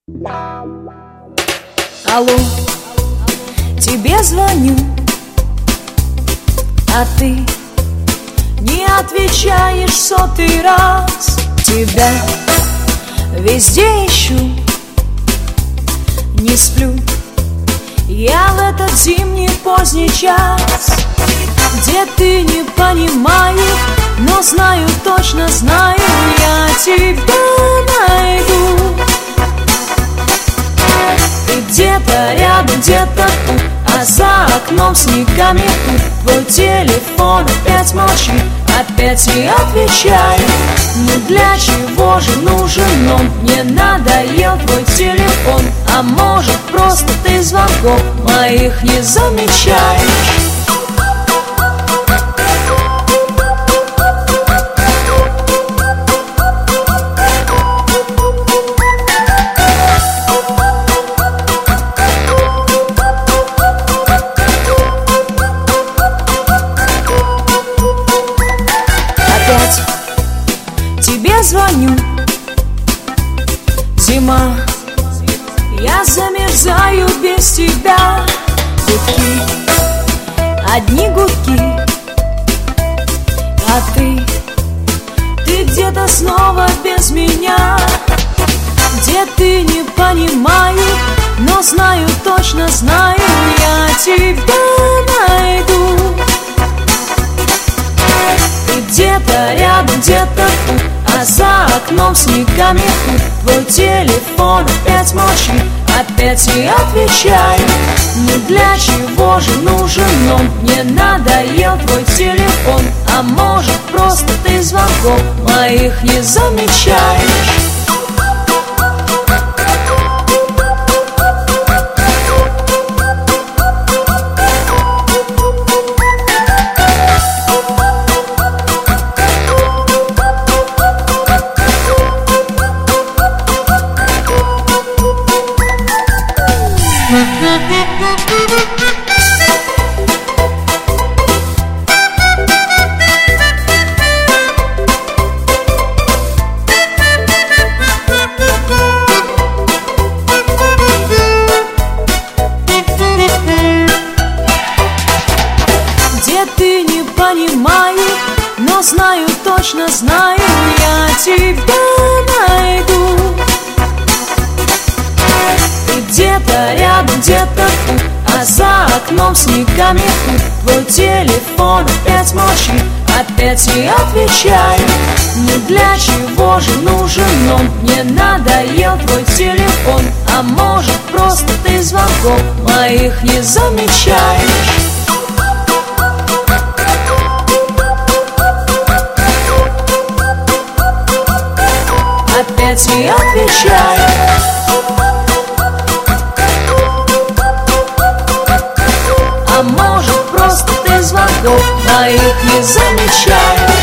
Алло, тебе звоню, а ты не отвечаешь в сотый раз. Тебя везде ищу, не сплю я в этот зимний поздний час. Где ты, не понимаю, но знаю, точно знаю, я тебя найду. Ты где-то рядом, где-то тут, а за окном снегами тут. Твой телефон опять молчит, опять не отвечает. Ну для чего же нужен он? Мне надоел твой телефон. А может, просто ты звонков моих не замечаешь? Тебе звоню, зима, я замерзаю без тебя. Гудки, одни гудки, а ты где-то снова без меня. Где ты, не понимаю, но знаю, точно знаю, я тебя найду. Ты где-то рядом, где-то тут, а за окном снегами тут. Твой телефон опять молчит, опять не отвечает. Ну для чего же нужен он? Мне надоел твой телефон. А может, просто ты звонков моих не замечаешь? Где ты, не понимаю, но знаю, точно знаю, я тебя найду. Ты где-то рядом, где-то тут, а за окном снегами тут. Твой телефон опять молчит, опять не отвечает. Ну для чего же нужен он? Мне надоел твой телефон. А может, просто ты звонков моих не замечаешь? Опять не отвечает. А может, просто ты звонков моих не замечаешь?